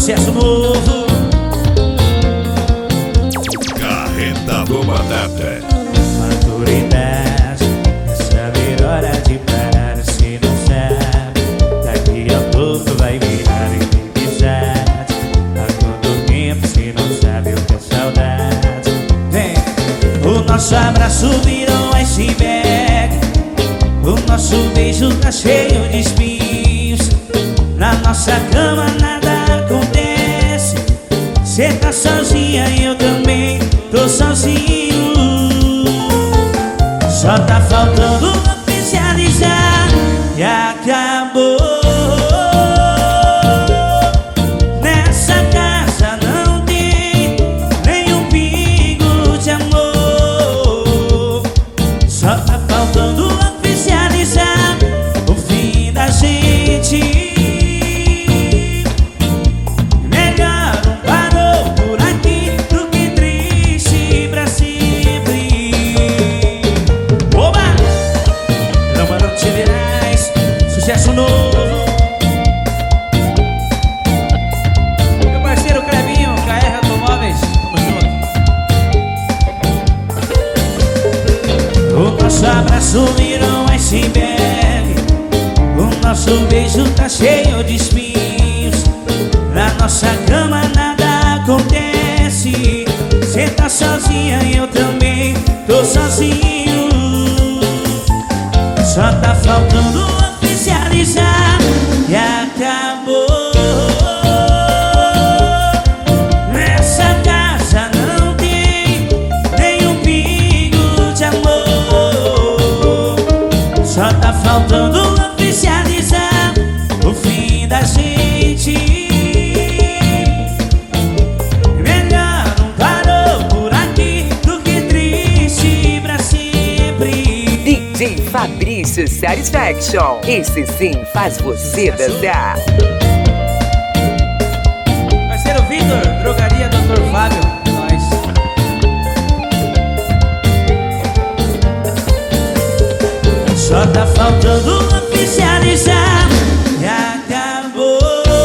sucesso novo. Carreta do Batata. Maturidade é saber hora de parar. Se não sabe, daqui a pouco vai virar inimizade. Há quanto tempo se não sabe o que é saudade? Vem! O nosso abraço virou iceberg. O nosso beijo tá cheio de espinhos. Na nossa cama nada acontece. Cê tá sozinha e eu também tô sozinho. Só tá faltando oficializar que acabou. Nessa casa não tem nenhum pingo de amor. Só tá faltando oficializar o fim da gente. Sucesso novo. Meu parceiro Clebinho, KR Automóveis, tamo junto. O nosso abraço virou um iceberg. O nosso beijo tá cheio de espinhos. Na nossa cama nada acontece. Cê tá sozinha e eu também tô sozinho. Só tá faltando oficializar que acabou. Nessa casa não tem nenhum pingo de amor. Só tá faltando oficializar o fim da gente. Melhor não parou por aqui do que triste pra sempre. DJ Fabrício Satisfaction, esse sim faz você dançar. Parceiro Vitor, drogaria Dr. Fábio, é nóis. Só tá faltando oficializar que acabou.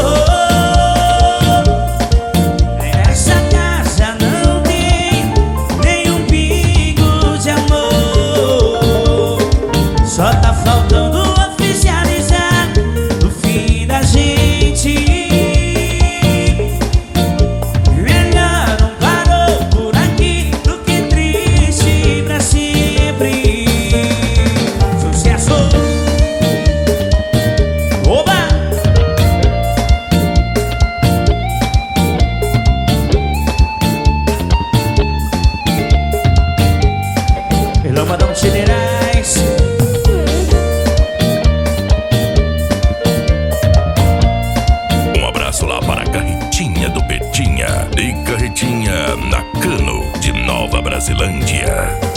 Nessa casa não tem nenhum pingo de amor. Só tá faltando oficializar o fim da gente. Melhor não parou por aqui do que triste pra sempre. Sucesso! Oba! Pelomadão de Generais. Lá para a Carretinha do Betinha e Carretinha na Cano de Nova Brasilândia.